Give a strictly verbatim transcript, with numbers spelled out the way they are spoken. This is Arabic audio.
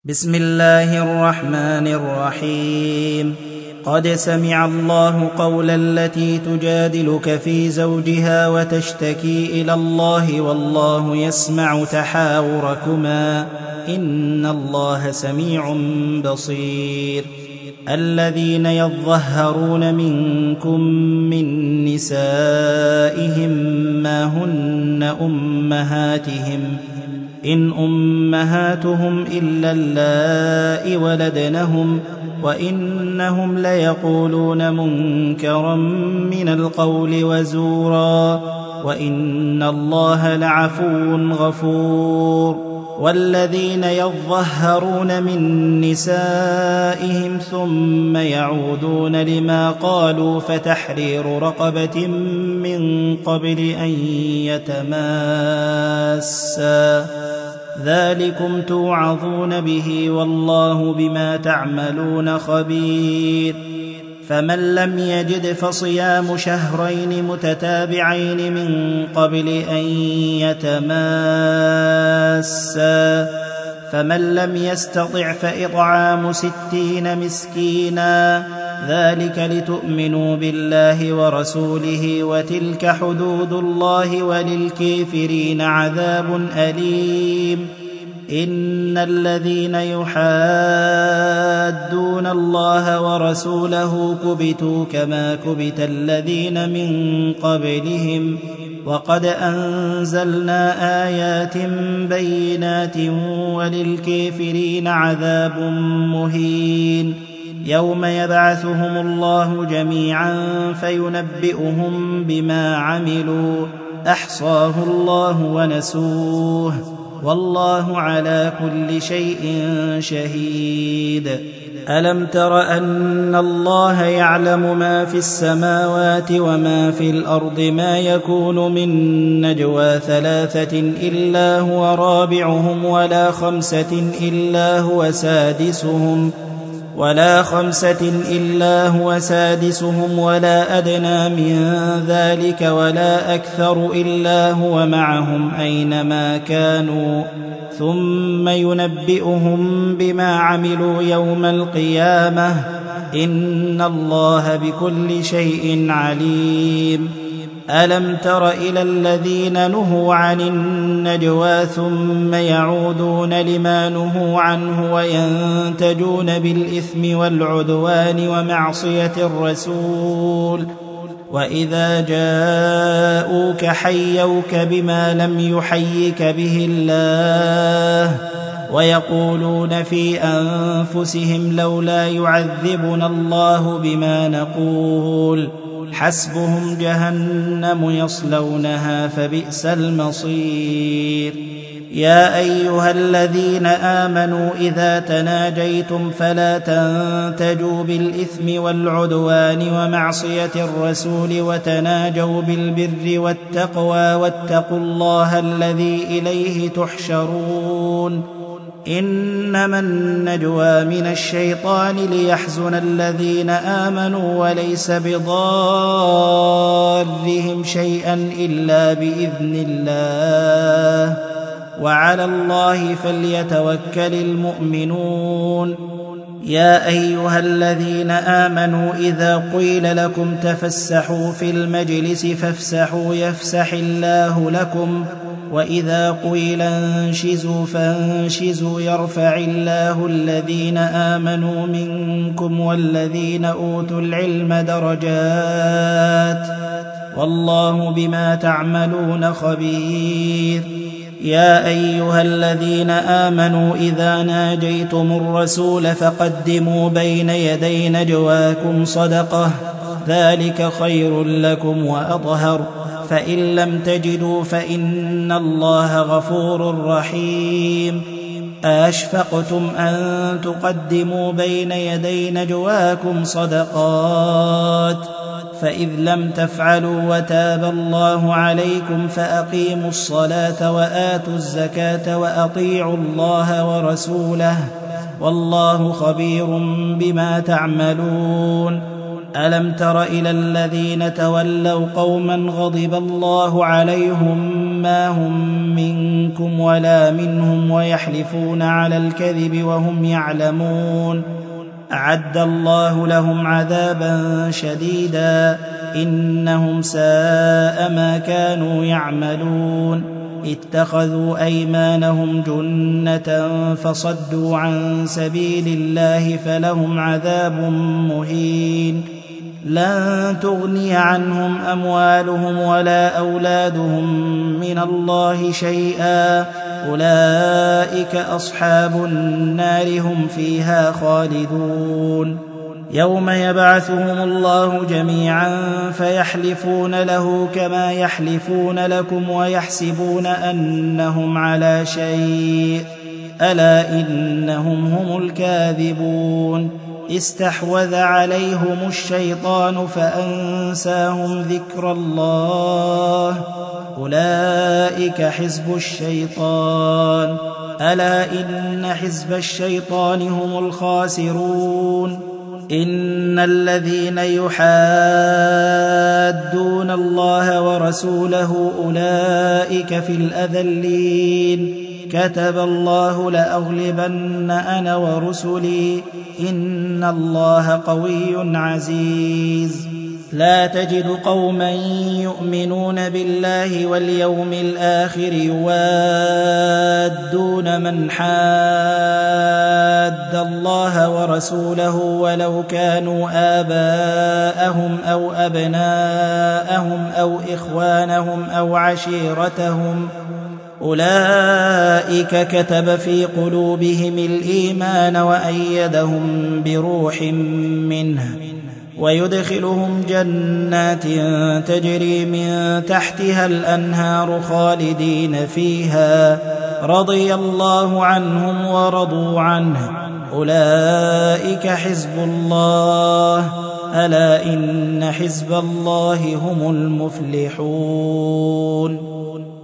بسم الله الرحمن الرحيم. قد سمع الله قول التي تجادلك في زوجها وتشتكي إلى الله والله يسمع تحاوركما إن الله سميع بصير. الذين يظهرون منكم من نسائهم ما هن أمهاتهم إن أمهاتهم إلا اللائي ولدنهم وإنهم ليقولون منكرا من القول وزورا وإن الله لعفو غفور. والذين يظهرون من نسائهم ثم يعودون لما قالوا فتحرير رقبة من قبل أن يتماسا ذلكم توعظون به والله بما تعملون خبير. فمن لم يجد فصيام شهرين متتابعين من قبل أن يتماسا فمن لم يستطع فإطعام ستين مسكينا ذلك لتؤمنوا بالله ورسوله وتلك حدود الله وللكافرين عذاب أليم. إن الذين يحادون الله ورسوله كبتوا كما كبت الذين من قبلهم وقد أنزلنا آيات بينات وللكافرين عذاب مهين. يوم يبعثهم الله جميعا فينبئهم بما عملوا أحصاه الله ونسوه والله على كل شيء شهيد. ألم تر أن الله يعلم ما في السماوات وما في الأرض ما يكون من نجوى ثلاثة إلا هو رابعهم ولا خمسة إلا هو سادسهم ولا خمسة إلا هو سادسهم ولا أدنى من ذلك ولا أكثر إلا هو معهم أينما كانوا ثم ينبئهم بما عملوا يوم القيامة إن الله بكل شيء عليم. ألم تر إلى الذين نهوا عن النجوى ثم يعودون لما نهوا عنه وينتجون بالإثم والعدوان ومعصية الرسول وإذا جاءوك حيوك بما لم يحيك به الله ويقولون في أنفسهم لولا يعذبنا الله بما نقول حسبهم جهنم يصلونها فبئس المصير. يا أيها الذين آمنوا إذا تناجيتم فلا تنتجوا بالإثم والعدوان ومعصية الرسول وتناجوا بالبر والتقوى واتقوا الله الذي إليه تحشرون. إنما النجوى من الشيطان ليحزن الذين آمنوا وليس بضارهم شيئا إلا بإذن الله وعلى الله فليتوكل المؤمنون. يا أيها الذين آمنوا إذا قيل لكم تفسحوا في المجلس فافسحوا يفسح الله لكم وإذا قيل انشزوا فانشزوا يرفع الله الذين آمنوا منكم والذين أوتوا العلم درجات والله بما تعملون خبير. يا أيها الذين آمنوا إذا ناجيتم الرسول فقدموا بين يدي نجواكم صدقة ذلك خير لكم وأطهر فإن لم تجدوا فإن الله غفور رحيم. أشفقتم أن تقدموا بين يدي نجواكم صدقات فإذ لم تفعلوا وتاب الله عليكم فأقيموا الصلاة وآتوا الزكاة وأطيعوا الله ورسوله والله خبير بما تعملون. ألم تر إلى الذين تولوا قوما غضب الله عليهم ما هم منكم ولا منهم ويحلفون على الكذب وهم يعلمون أعد الله لهم عذابا شديدا إنهم ساء ما كانوا يعملون اتخذوا أيمانهم جنة فصدوا عن سبيل الله فلهم عذاب مهين لن تغني عنهم أموالهم ولا أولادهم من الله شيئا أولئك أصحاب النار هم فيها خالدون يوم يبعثهم الله جميعا فيحلفون له كما يحلفون لكم ويحسبون أنهم على شيء ألا إنهم هم الكاذبون استحوذ عليهم الشيطان فأنساهم ذكر الله أولئك حزب الشيطان ألا إن حزب الشيطان هم الخاسرون إن الذين يحادون الله ورسوله أولئك في الأذلين كتب الله لأغلبن أنا ورسلي إن الله قوي عزيز لا تجد قوما يؤمنون بالله واليوم الآخر يوادون من حاد الله ورسوله ولو كانوا آباءهم أو أبناءهم أو إخوانهم أو عشيرتهم أولئك كتب في قلوبهم الإيمان وأيدهم بروح منه ويدخلهم جنات تجري من تحتها الأنهار خالدين فيها رضي الله عنهم ورضوا عنه أولئك حزب الله ألا إن حزب الله هم المفلحون.